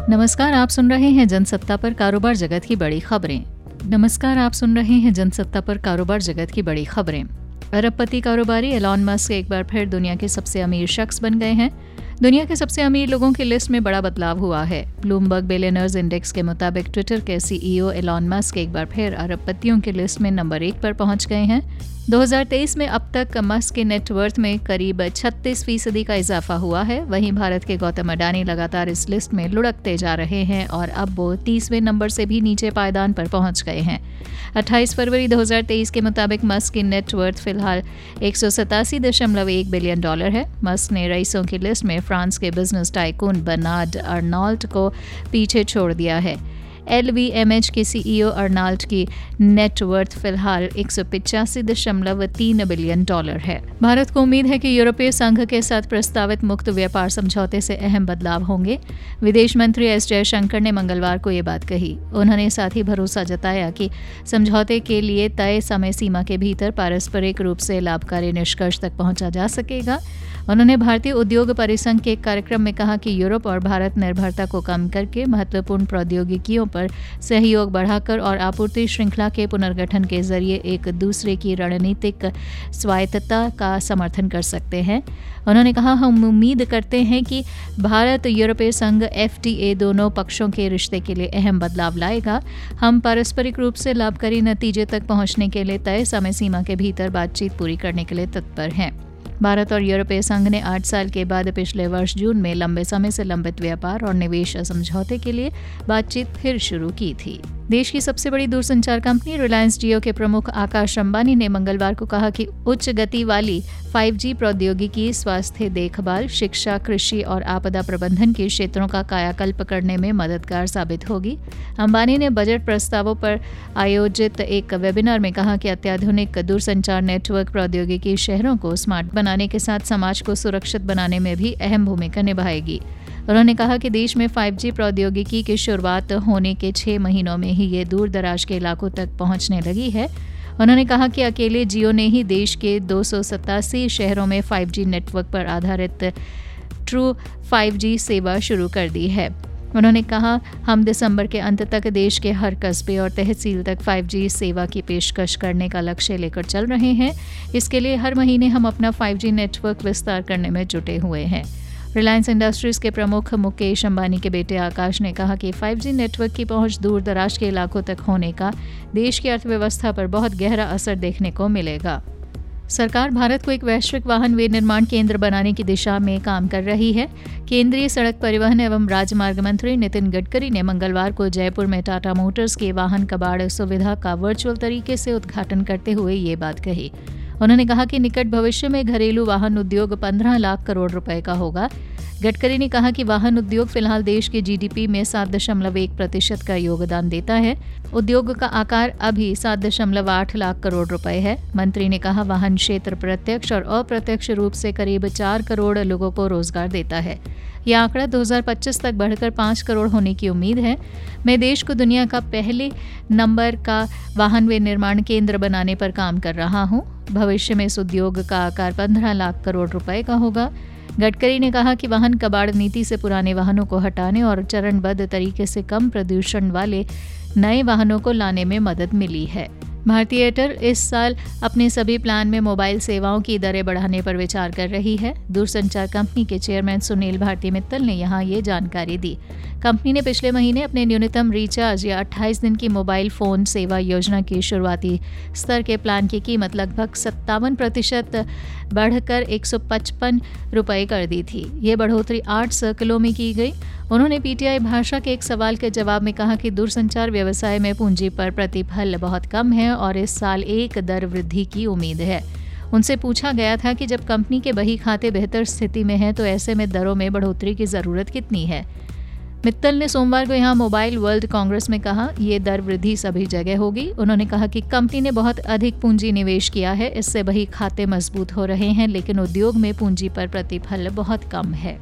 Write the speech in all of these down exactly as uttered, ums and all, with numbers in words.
नमस्कार, आप सुन रहे हैं जनसत्ता पर कारोबार जगत की बड़ी खबरें। नमस्कार आप सुन रहे हैं जनसत्ता पर कारोबार जगत की बड़ी खबरें। अरबपति कारोबारी एलॉन मस्क एक बार फिर दुनिया के सबसे अमीर शख्स बन गए हैं। दुनिया के सबसे अमीर लोगों की लिस्ट में बड़ा बदलाव हुआ है। ब्लूमबर्ग बिलियनर्स इंडेक्स के मुताबिक ट्विटर के सीईओ एलॉन मस्क एक बार फिर अरबपतियों की लिस्ट में नंबर एक पर पहुंच गए हैं। दो हज़ार तेईस में अब तक मस्क के नेटवर्थ में करीब छत्तीस फीसदी का इजाफा हुआ है। वहीं भारत के गौतम अडानी लगातार इस लिस्ट में लुढ़कते जा रहे हैं और अब वो तीसवें नंबर से भी नीचे पायदान पर पहुंच गए हैं। अट्ठाईस फरवरी दो हज़ार तेईस के मुताबिक मस्क की नेटवर्थ फिलहाल एक सौ सतासी दशमलव एक बिलियन डॉलर है। मस्क ने रईसों की लिस्ट में फ्रांस के बिजनेस टाइकून बर्नार्ड अर्नॉल्ट को पीछे छोड़ दिया है। एल वी एम एच के सीईओ अर्नॉल्ट की नेटवर्थ फिलहाल एक सौ पिचासी दशमलव तीन बिलियन डॉलर है। भारत को उम्मीद है कि यूरोपीय संघ के साथ प्रस्तावित मुक्त व्यापार समझौते से अहम बदलाव होंगे। विदेश मंत्री एस जयशंकर ने मंगलवार को ये बात कही। उन्होंने साथ ही भरोसा जताया कि समझौते के लिए तय समय सीमा के भीतर पारस्परिक रूप से लाभकारी निष्कर्ष तक पहुंचा जा सकेगा। उन्होंने भारतीय उद्योग परिसंघ के एक कार्यक्रम में कहा कि यूरोप और भारत निर्भरता को कम करके महत्वपूर्ण प्रौद्योगिकियों पर सहयोग बढ़ाकर और आपूर्ति श्रृंखला के पुनर्गठन के जरिए एक दूसरे की रणनीतिक स्वायत्तता का समर्थन कर सकते हैं। उन्होंने कहा, हम उम्मीद करते हैं कि भारत यूरोपीय संघ एफ टी ए दोनों पक्षों के रिश्ते के लिए अहम बदलाव लाएगा। हम पारस्परिक रूप से लाभकारी नतीजे तक पहुंचने के लिए तय समय सीमा के भीतर बातचीत पूरी करने के लिए तत्पर हैं। भारत और यूरोपीय संघ ने आठ साल के बाद पिछले वर्ष जून में लंबे समय से लंबित व्यापार और निवेश समझौते के लिए बातचीत फिर शुरू की थी। देश की सबसे बड़ी दूरसंचार कंपनी रिलायंस जियो के प्रमुख आकाश अंबानी ने मंगलवार को कहा कि उच्च गति वाली फाइव जी प्रौद्योगिकी स्वास्थ्य देखभाल, शिक्षा, कृषि और आपदा प्रबंधन के क्षेत्रों का कायाकल्प करने में मददगार साबित होगी। अंबानी ने बजट प्रस्तावों पर आयोजित एक वेबिनार में कहा कि अत्याधुनिक दूरसंचार नेटवर्क प्रौद्योगिकी शहरों को स्मार्ट बनाने के साथ समाज को सुरक्षित बनाने में भी अहम भूमिका निभाएगी। उन्होंने कहा कि देश में फाइव जी प्रौद्योगिकी की शुरुआत होने के छह महीनों में ही ये दूर दराज के इलाकों तक पहुंचने लगी है। उन्होंने कहा कि अकेले जियो ने ही देश के दो सौ सतासी शहरों में फाइव जी नेटवर्क पर आधारित ट्रू फाइव जी सेवा शुरू कर दी है। उन्होंने कहा, हम दिसंबर के अंत तक देश के हर कस्बे और तहसील तक फाइव जी सेवा की पेशकश करने का लक्ष्य लेकर चल रहे हैं। इसके लिए हर महीने हम अपना फाइव जी नेटवर्क विस्तार करने में जुटे हुए हैं। रिलायंस इंडस्ट्रीज के प्रमुख मुकेश अंबानी के बेटे आकाश ने कहा कि फाइव जी नेटवर्क की पहुंच दूर दराज के इलाकों तक होने का देश की अर्थव्यवस्था पर बहुत गहरा असर देखने को मिलेगा। सरकार भारत को एक वैश्विक वाहन विनिर्माण केंद्र बनाने की दिशा में काम कर रही है। केंद्रीय सड़क परिवहन एवं राजमार्ग मंत्री नितिन गडकरी ने मंगलवार को जयपुर में टाटा मोटर्स के वाहन कबाड़ सुविधा का वर्चुअल तरीके से उद्घाटन करते हुए ये बात कही। उन्होंने कहा कि निकट भविष्य में घरेलू वाहन उद्योग पंद्रह लाख करोड़ रुपए का होगा। गडकरी ने कहा कि वाहन उद्योग फिलहाल देश के जी डी पी में सात दशमलव एक प्रतिशत का योगदान देता है। उद्योग का आकार अभी सात दशमलव आठ लाख करोड़ रुपए है। मंत्री ने कहा, वाहन क्षेत्र प्रत्यक्ष और अप्रत्यक्ष रूप से करीब चार करोड़ लोगों को रोजगार देता है। यह आंकड़ा दो हज़ार पच्चीस तक बढ़कर पाँच करोड़ होने की उम्मीद है। मैं देश को दुनिया का पहले नंबर का वाहन विनिर्माण केंद्र बनाने पर काम कर रहा हूं। भविष्य में इस उद्योग का आकार पंद्रह लाख करोड़ रुपए का होगा। गडकरी ने कहा कि वाहन कबाड़ नीति से पुराने वाहनों को हटाने और चरणबद्ध तरीके से कम प्रदूषण वाले नए वाहनों को लाने में मदद मिली है। भारतीय एयरटेल इस साल अपने सभी प्लान में मोबाइल सेवाओं की दरें बढ़ाने पर विचार कर रही है। दूरसंचार कंपनी के चेयरमैन सुनील भारती मित्तल ने यहां ये जानकारी दी। कंपनी ने पिछले महीने अपने न्यूनतम रिचार्ज या अट्ठाईस दिन की मोबाइल फोन सेवा योजना की शुरुआती स्तर के प्लान की कीमत लगभग सत्तावन प्रतिशत बढ़कर एक सौ पचपन रुपये कर दी थी। ये बढ़ोतरी आठ सर्कलों में की गई। उन्होंने पी टी आई भाषा के एक सवाल के जवाब में कहा कि दूरसंचार व्यवसाय में पूंजी पर प्रतिफल बहुत कम है और इस साल एक दर वृद्धि की उम्मीद है। उनसे पूछा गया था कि जब कंपनी के बही खाते बेहतर स्थिति में हैं तो ऐसे में दरों में बढ़ोतरी की जरूरत कितनी है। मित्तल ने सोमवार को यहां मोबाइल वर्ल्ड कांग्रेस में कहा, ये दर वृद्धि सभी जगह होगी। उन्होंने कहा कि कंपनी ने बहुत अधिक पूंजी निवेश किया है, इससे बही खाते मजबूत हो रहे हैं, लेकिन उद्योग में पूंजी पर प्रतिफल बहुत कम है।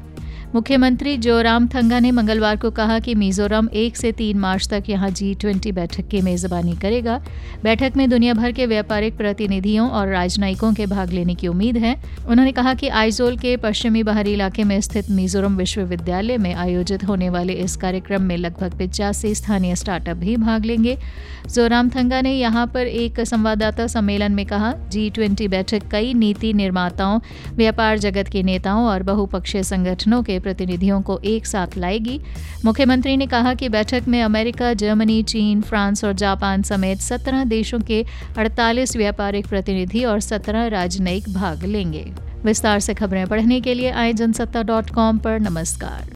मुख्यमंत्री जोरामथंगा ने मंगलवार को कहा कि मिजोरम एक से तीन मार्च तक यहां जी ट्वेंटी बैठक की मेजबानी करेगा। बैठक में दुनिया भर के व्यापारिक प्रतिनिधियों और राजनयिकों के भाग लेने की उम्मीद है। उन्होंने कहा कि आइजोल के पश्चिमी बाहरी इलाके में स्थित मिजोरम विश्वविद्यालय में आयोजित होने वाले इस कार्यक्रम में लगभग पचासी स्थानीय स्टार्टअप भी भाग लेंगे। जोरामथंगा ने यहां पर एक संवाददाता सम्मेलन में कहा, जी ट्वेंटी बैठक कई नीति निर्माताओं, व्यापार जगत के नेताओं और बहुपक्षीय संगठनों के प्रतिनिधियों को एक साथ लाएगी। मुख्यमंत्री ने कहा कि बैठक में अमेरिका, जर्मनी, चीन, फ्रांस और जापान समेत सत्रह देशों के अड़तालीस व्यापारिक प्रतिनिधि और सत्रह राजनयिक भाग लेंगे। विस्तार से खबरें पढ़ने के लिए आए जनसत्ता डॉट कॉम पर नमस्कार।